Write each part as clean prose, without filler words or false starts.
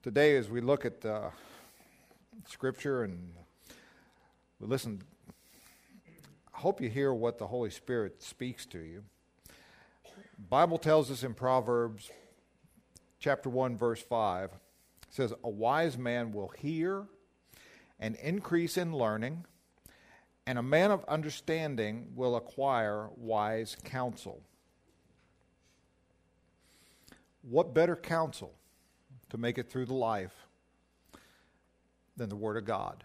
Today, as we look at Scripture and we listen, I hope you hear what the Holy Spirit speaks to you. The Bible tells us in Proverbs chapter 1, verse 5, it says, "A wise man will hear and increase in learning, and a man of understanding will acquire wise counsel." What better counsel to make it through the life than the Word of God,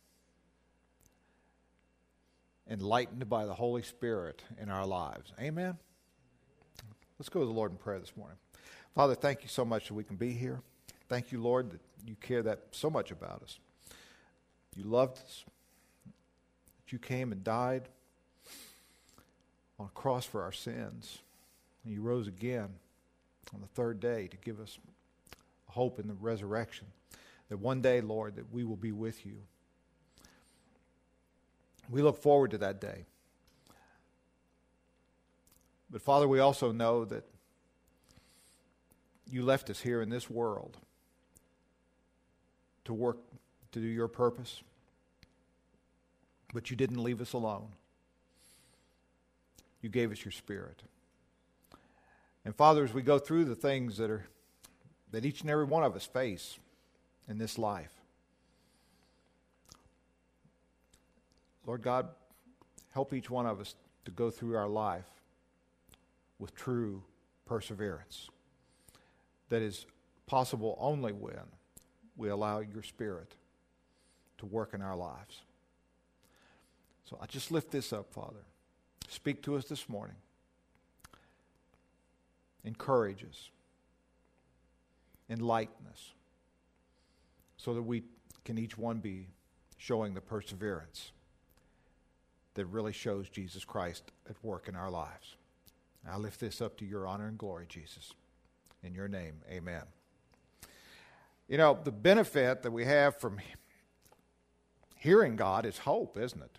enlightened by the Holy Spirit in our lives? Amen? Let's go to the Lord in prayer this morning. Father, thank you so much that we can be here. Thank you, Lord, that you care that so much about us. You loved us. That you came and died on a cross for our sins. And you rose again on the third day to give us hope in the resurrection, that one day, Lord, that we will be with you. We look forward to that day. But Father, we also know that you left us here in this world to work, to do your purpose, but you didn't leave us alone. You gave us your Spirit. And Father, as we go through the things that each and every one of us face in this life, Lord God, help each one of us to go through our life with true perseverance that is possible only when we allow your Spirit to work in our lives. So I just lift this up, Father. Speak to us this morning. Encourage us. Enlighten us, so that we can each one be showing the perseverance that really shows Jesus Christ at work in our lives. I lift this up to your honor and glory, Jesus. In your name, amen. You know, the benefit that we have from hearing God is hope, isn't it?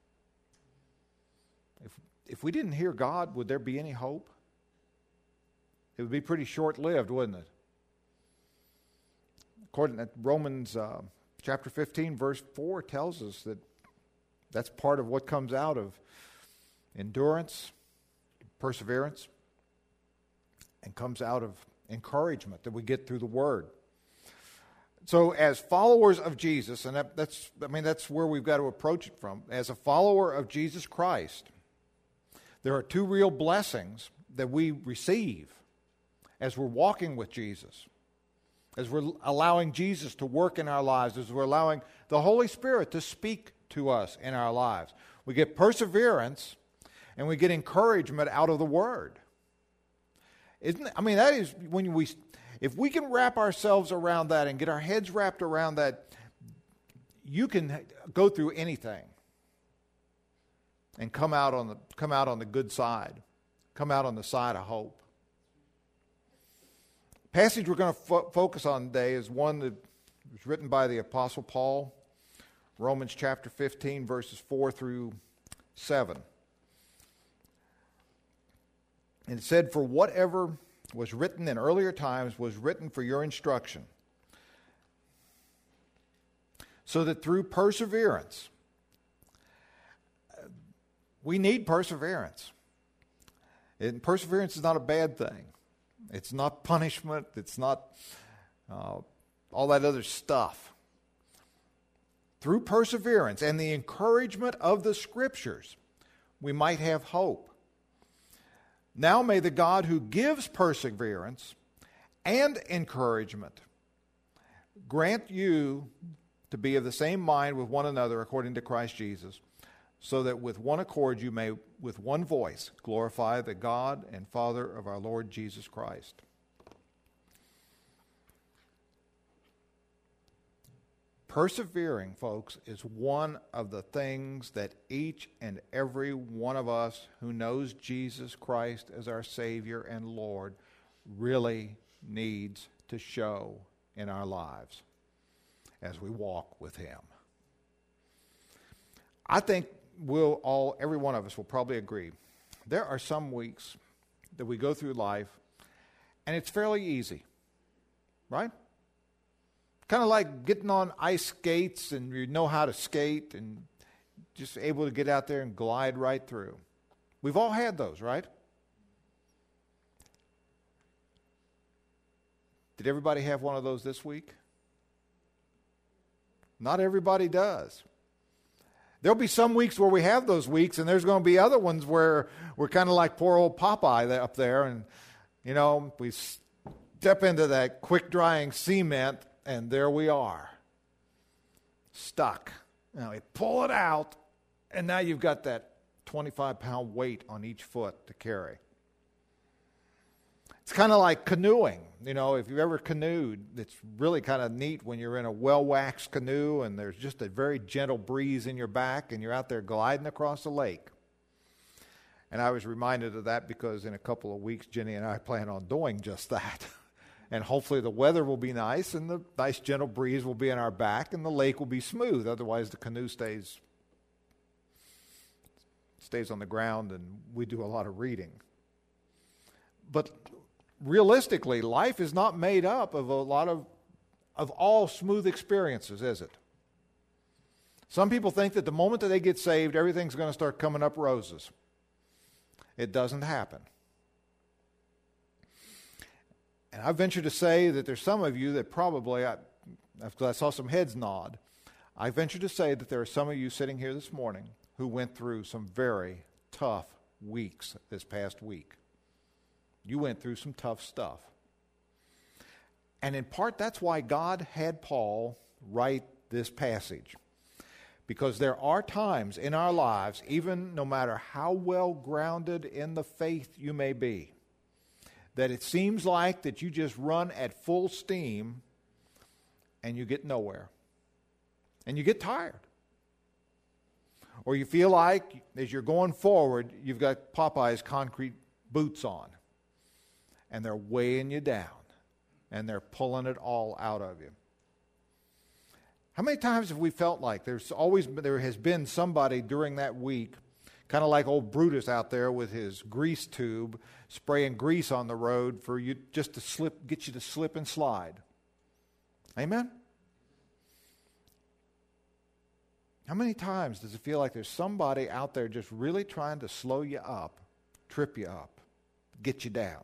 If we didn't hear God, would there be any hope? It would be pretty short-lived, wouldn't it? According to Romans chapter 15, verse 4 tells us that that's part of what comes out of endurance, perseverance, and comes out of encouragement that we get through the Word. So as followers of Jesus, and that's where we've got to approach it from, as a follower of Jesus Christ, there are two real blessings that we receive as we're walking with Jesus, as we're allowing Jesus to work in our lives, as we're allowing the Holy Spirit to speak to us in our lives. We get perseverance and we get encouragement out of the Word. That is when if we can wrap ourselves around that and get our heads wrapped around that, you can go through anything and come out on the good side, come out on the side of hope. The passage we're going to focus on today is one that was written by the Apostle Paul, Romans chapter 15, verses 4 through 7. And it said, "For whatever was written in earlier times was written for your instruction, so that through perseverance," we need perseverance. And perseverance is not a bad thing. It's not punishment. It's not all that other stuff. Through perseverance and the encouragement of the Scriptures, we might have hope. Now may the God who gives perseverance and encouragement grant you to be of the same mind with one another according to Christ Jesus, so that with one accord you may with one voice glorify the God and Father of our Lord Jesus Christ. Persevering, folks, is one of the things that each and every one of us who knows Jesus Christ as our Savior and Lord really needs to show in our lives as we walk with Him. I think every one of us will probably agree. There are some weeks that we go through life and it's fairly easy, right? Kind of like getting on ice skates and you know how to skate and just able to get out there and glide right through. We've all had those, right? Did everybody have one of those this week? Not everybody does. There'll be some weeks where we have those weeks, and there's going to be other ones where we're kind of like poor old Popeye up there, and, you know, we step into that quick-drying cement, and there we are, stuck. Now we pull it out, and now you've got that 25-pound weight on each foot to carry. It's kind of like canoeing. You know, if you've ever canoed, it's really kind of neat when you're in a well-waxed canoe and there's just a very gentle breeze in your back and you're out there gliding across the lake. And I was reminded of that because in a couple of weeks, Jenny and I plan on doing just that. And hopefully the weather will be nice and the nice gentle breeze will be in our back and the lake will be smooth. Otherwise the canoe stays on the ground and we do a lot of reading. But realistically, life is not made up of a lot of all smooth experiences, is it? Some people think that the moment that they get saved, everything's going to start coming up roses. It doesn't happen. And I venture to say that there's some of you that probably, I saw some heads nod, I venture to say that there are some of you sitting here this morning who went through some very tough weeks this past week. You went through some tough stuff. And in part, that's why God had Paul write this passage. Because there are times in our lives, even no matter how well grounded in the faith you may be, that it seems like that you just run at full steam and you get nowhere. And you get tired. Or you feel like, as you're going forward, you've got Popeye's concrete boots on. And they're weighing you down. And they're pulling it all out of you. How many times have we felt like there has been somebody during that week, kind of like old Brutus out there with his grease tube, spraying grease on the road for you just to get you to slip and slide? Amen? How many times does it feel like there's somebody out there just really trying to slow you up, trip you up, get you down?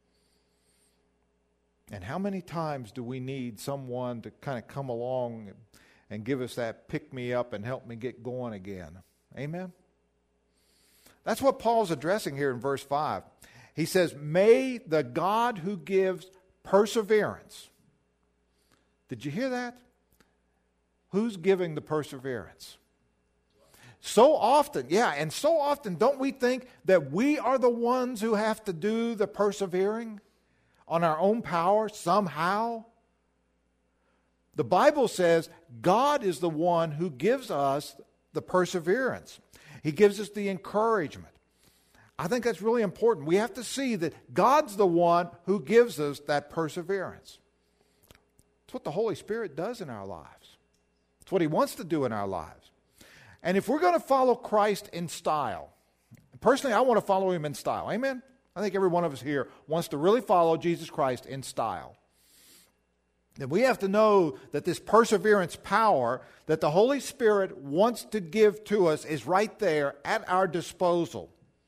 And how many times do we need someone to kind of come along and give us that pick me up and help me get going again? Amen? That's what Paul's addressing here in verse 5. He says, may the God who gives perseverance. Did you hear that? Who's giving the perseverance? So often, so often don't we think that we are the ones who have to do the persevering on our own power somehow? The Bible says God is the one who gives us the perseverance. He gives us the encouragement. I think that's really important. We have to see that God's the one who gives us that perseverance. It's what the Holy Spirit does in our lives. It's what He wants to do in our lives. And if we're going to follow Christ in style, personally I want to follow Him in style. Amen? I think every one of us here wants to really follow Jesus Christ in style. And we have to know that this perseverance power that the Holy Spirit wants to give to us is right there at our disposal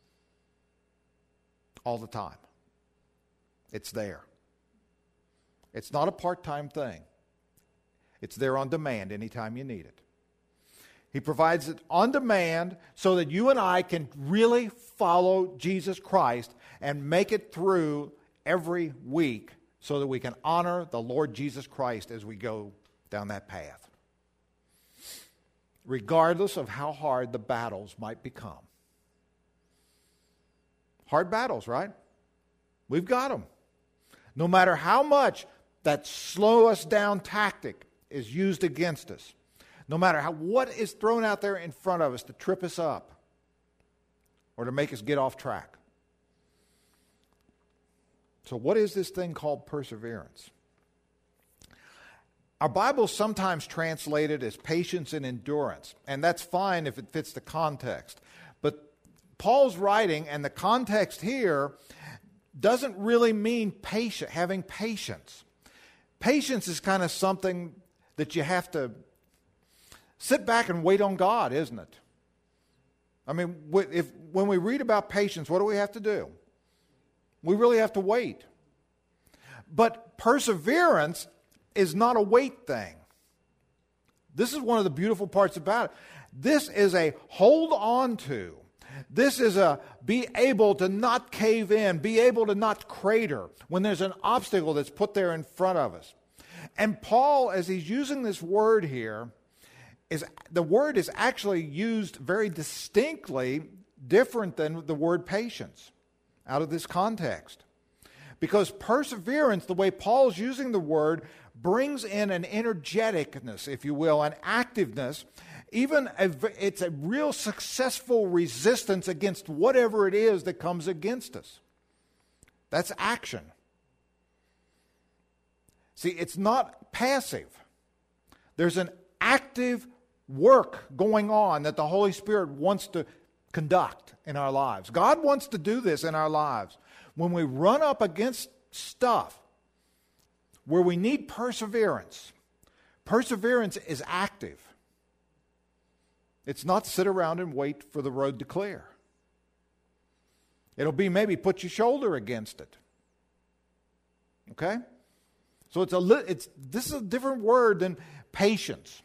all the time. It's there. It's not a part-time thing. It's there on demand anytime you need it. He provides it on demand so that you and I can really follow Jesus Christ and make it through every week so that we can honor the Lord Jesus Christ as we go down that path. Regardless of how hard the battles might become. Hard battles, right? We've got them. No matter how much that slow us down tactic is used against us. No matter what is thrown out there in front of us to trip us up or to make us get off track. So what is this thing called perseverance? Our Bible's sometimes translated as patience and endurance, and that's fine if it fits the context. But Paul's writing, and the context here, doesn't really mean having patience. Patience is kind of something that you have to sit back and wait on God, isn't it? I mean, when we read about patience, what do we have to do? We really have to wait. But perseverance is not a wait thing. This is one of the beautiful parts about it. This is a hold on to. This is a be able to not cave in, be able to not crater when there's an obstacle that's put there in front of us. And Paul, as he's using this word here, the word is actually used very distinctly different than the word patience out of this context. Because perseverance, the way Paul's using the word, brings in an energeticness, if you will, an activeness. It's a real successful resistance against whatever it is that comes against us. That's action. See, it's not passive. There's an active work going on that the Holy Spirit wants to conduct in our lives. God wants to do this in our lives. When we run up against stuff where we need perseverance, perseverance is active. It's not sit around and wait for the road to clear. It'll be maybe put your shoulder against it. Okay? So this is a different word than patience.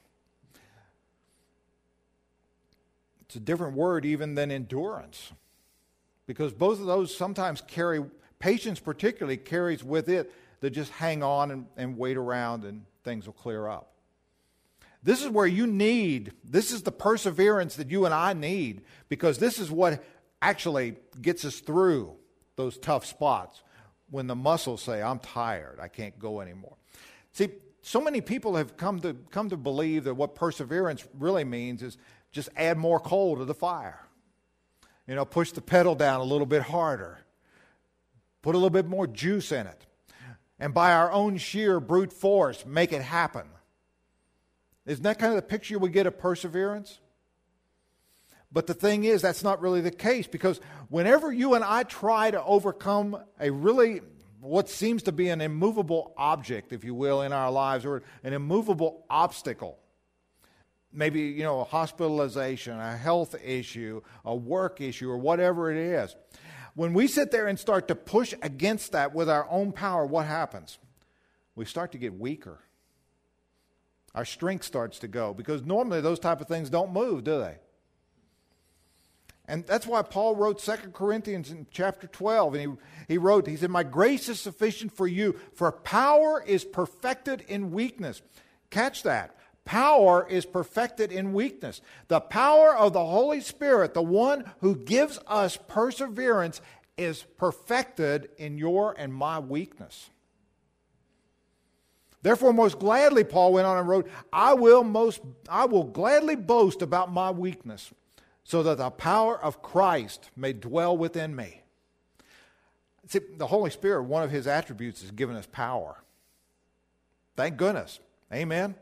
It's a different word even than endurance. Because both of those sometimes patience particularly carries with it that just hang on and wait around and things will clear up. This is where this is the perseverance that you and I need, because this is what actually gets us through those tough spots when the muscles say, I'm tired, I can't go anymore. See, so many people have come to believe that what perseverance really means is just add more coal to the fire. Push the pedal down a little bit harder. Put a little bit more juice in it. And by our own sheer brute force, make it happen. Isn't that kind of the picture we get of perseverance? But the thing is, that's not really the case, because whenever you and I try to overcome what seems to be an immovable object, if you will, in our lives, or an immovable obstacle, maybe, a hospitalization, a health issue, a work issue, or whatever it is. When we sit there and start to push against that with our own power, what happens? We start to get weaker. Our strength starts to go, because normally those type of things don't move, do they? And that's why Paul wrote 2 Corinthians in chapter 12. And he said, my grace is sufficient for you, for power is perfected in weakness. Catch that. Power is perfected in weakness. The power of the Holy Spirit, the one who gives us perseverance, is perfected in your and my weakness. Therefore, most gladly, Paul went on and wrote, I will gladly boast about my weakness, so that the power of Christ may dwell within me. See, the Holy Spirit, one of his attributes is giving us power. Thank goodness. Amen.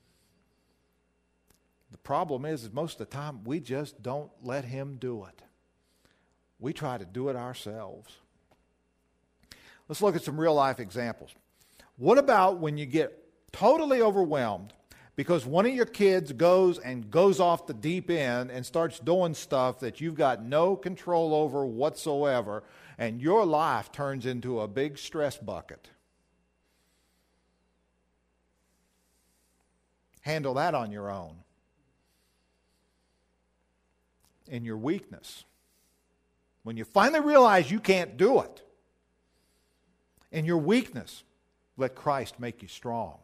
The problem is most of the time we just don't let him do it. We try to do it ourselves. Let's look at some real life examples. What about when you get totally overwhelmed because one of your kids goes off the deep end and starts doing stuff that you've got no control over whatsoever, and your life turns into a big stress bucket? Handle that on your own. In your weakness. When you finally realize you can't do it, in your weakness, let Christ make you strong.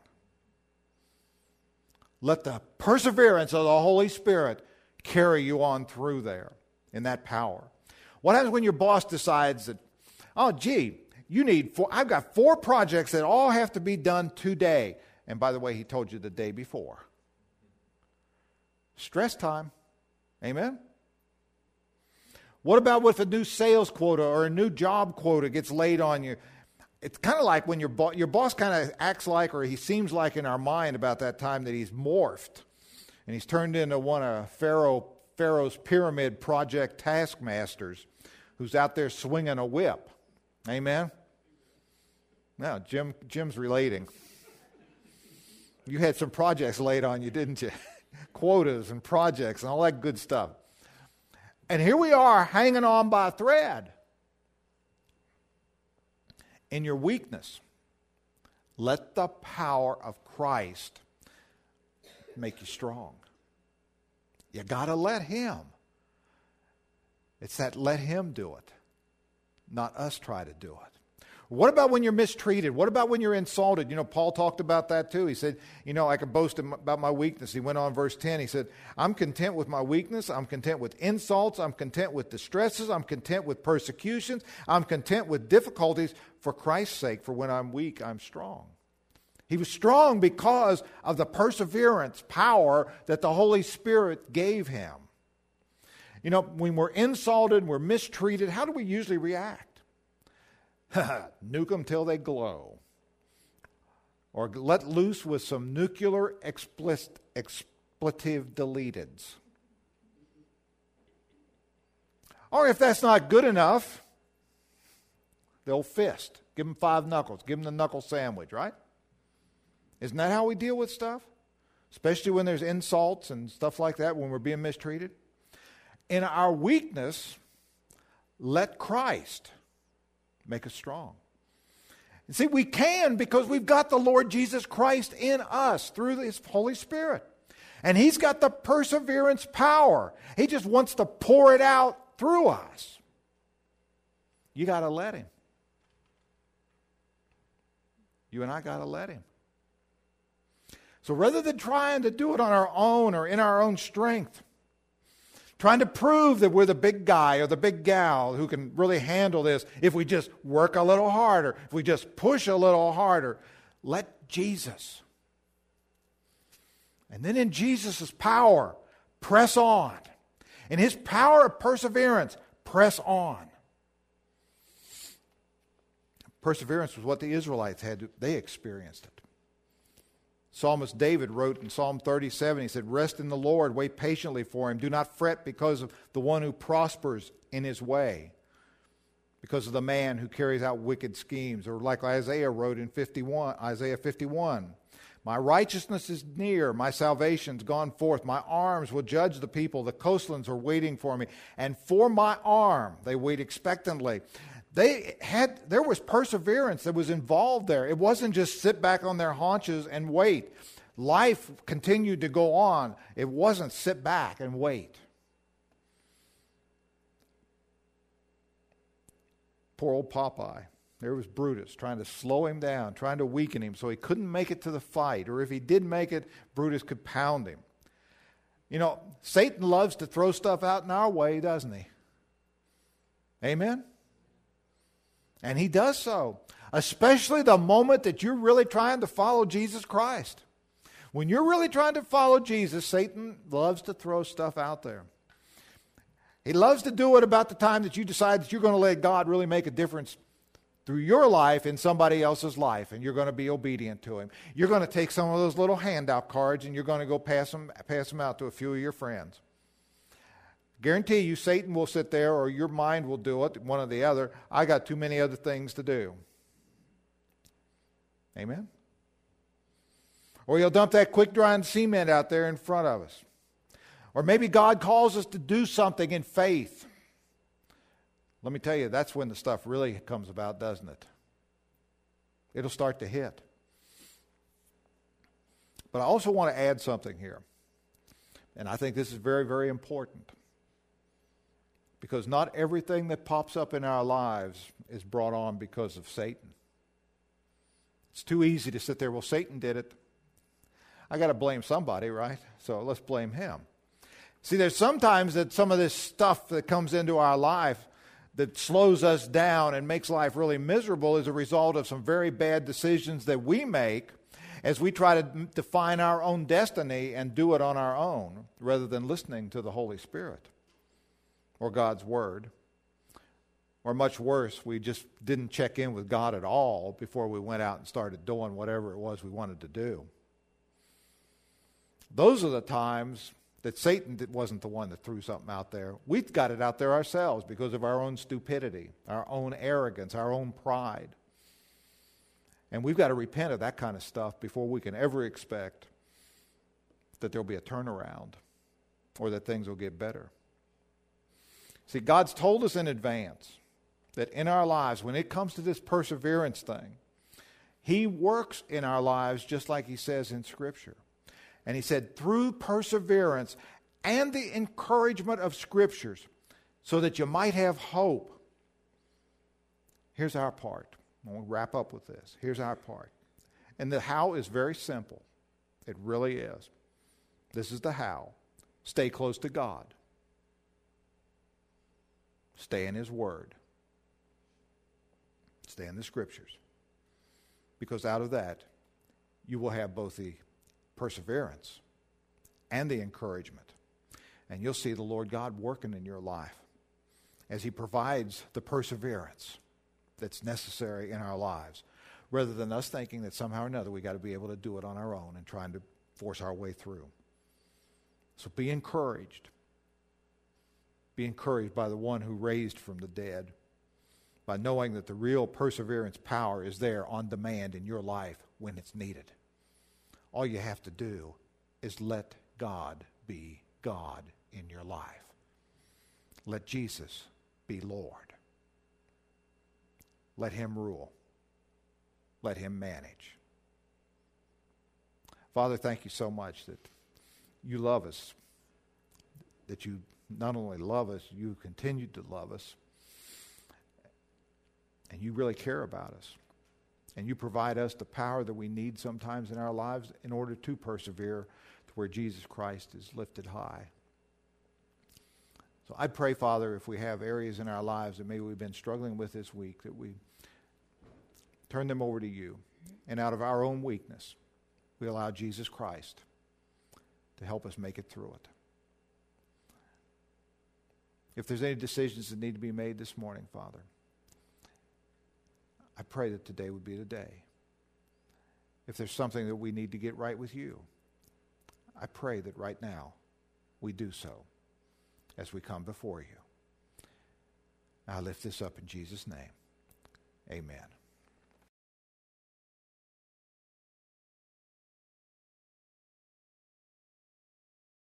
Let the perseverance of the Holy Spirit carry you on through there in that power. What happens when your boss decides that, I've got 4 projects that all have to be done today. And by the way, he told you the day before. Stress time. Amen? What about with a new sales quota or a new job quota gets laid on you? It's kind of like when your boss kind of acts like, or he seems like in our mind about that time, that he's morphed and he's turned into one of Pharaoh's pyramid project taskmasters who's out there swinging a whip. Amen? Now, Jim's relating. You had some projects laid on you, didn't you? Quotas and projects and all that good stuff. And here we are hanging on by a thread. In your weakness, let the power of Christ make you strong. You got to let Him. It's that let Him do it, not us try to do it. What about when you're mistreated? What about when you're insulted? Paul talked about that too. He said, I can boast about my weakness. He went on verse 10. He said, I'm content with my weakness. I'm content with insults. I'm content with distresses. I'm content with persecutions. I'm content with difficulties for Christ's sake. For when I'm weak, I'm strong. He was strong because of the perseverance, power that the Holy Spirit gave him. When we're insulted, we're mistreated, how do we usually react? Nuke them till they glow. Or let loose with some nuclear expletive deleteds. Or if that's not good enough, they'll fist. Give them 5 knuckles. Give them the knuckle sandwich, right? Isn't that how we deal with stuff? Especially when there's insults and stuff like that, when we're being mistreated. In our weakness, let Christ make us strong. And see, we can because we've got the Lord Jesus Christ in us through His Holy Spirit. And He's got the perseverance power. He just wants to pour it out through us. You got to let Him. You and I got to let Him. So rather than trying to do it on our own or in our own strength, trying to prove that we're the big guy or the big gal who can really handle this if we just work a little harder, if we just push a little harder. Let Jesus. And then in Jesus' power, press on. In His power of perseverance, press on. Perseverance was what the Israelites had. They experienced it. Psalmist David wrote in Psalm 37, he said, rest in the Lord, wait patiently for Him. Do not fret because of the one who prospers in his way, because of the man who carries out wicked schemes. Or like Isaiah wrote in Isaiah 51, my righteousness is near, my salvation's gone forth. My arms will judge the people. The coastlands are waiting for me. And for my arm, they wait expectantly. There was perseverance that was involved there. It wasn't just sit back on their haunches and wait. Life continued to go on. It wasn't sit back and wait. Poor old Popeye. There was Brutus trying to slow him down, trying to weaken him so he couldn't make it to the fight. Or if he did make it, Brutus could pound him. Satan loves to throw stuff out in our way, doesn't he? Amen? And he does so, especially the moment that you're really trying to follow Jesus Christ. When you're really trying to follow Jesus, Satan loves to throw stuff out there. He loves to do it about the time that you decide that you're going to let God really make a difference through your life in somebody else's life, and you're going to be obedient to Him. You're going to take some of those little handout cards and you're going to go pass them out to a few of your friends. Guarantee you Satan will sit there, or your mind will do it, one or the other. I got too many other things to do. Amen? Or he'll dump that quick-drying cement out there in front of us. Or maybe God calls us to do something in faith. Let me tell you, that's when the stuff really comes about, doesn't it? It'll start to hit. But I also want to add something here. And I think this is very, very important. Because not everything that pops up in our lives is brought on because of Satan. It's too easy to sit there, well, Satan did it. I got to blame somebody, right? So let's blame him. See, there's sometimes that some of this stuff that comes into our life that slows us down and makes life really miserable as a result of some very bad decisions that we make as we try to define our own destiny and do it on our own rather than listening to the Holy Spirit or God's Word. Or much worse, we just didn't check in with God at all before we went out and started doing whatever it was we wanted to do. Those are the times that Satan wasn't the one that threw something out there. We've got it out there ourselves because of our own stupidity, our own arrogance, our own pride. And we've got to repent of that kind of stuff before we can ever expect that there'll be a turnaround or that things will get better. See, God's told us in advance that in our lives, when it comes to this perseverance thing, He works in our lives just like He says in Scripture. And He said, through perseverance and the encouragement of Scriptures, so that you might have hope. Here's our part. We'll wrap up with this. Here's our part. And the how is very simple. It really is. This is the how. Stay close to God. Stay in His Word. Stay in the Scriptures. Because out of that, you will have both the perseverance and the encouragement. And you'll see the Lord God working in your life as He provides the perseverance that's necessary in our lives, rather than us thinking that somehow or another we got to be able to do it on our own and trying to force our way through. So be encouraged. Be encouraged by the one who raised from the dead, by knowing that the real perseverance power is there on demand in your life when it's needed. All you have to do is let God be God in your life. Let Jesus be Lord. Let Him rule. Let Him manage. Father, thank you so much that you love us, that you not only love us, you continue to love us, and you really care about us. And you provide us the power that we need sometimes in our lives in order to persevere to where Jesus Christ is lifted high. So I pray, Father, if we have areas in our lives that maybe we've been struggling with this week, that we turn them over to you. And out of our own weakness, we allow Jesus Christ to help us make it through it. If there's any decisions that need to be made this morning, Father, I pray that today would be the day. If there's something that we need to get right with you, I pray that right now we do so as we come before you. I lift this up in Jesus' name. Amen.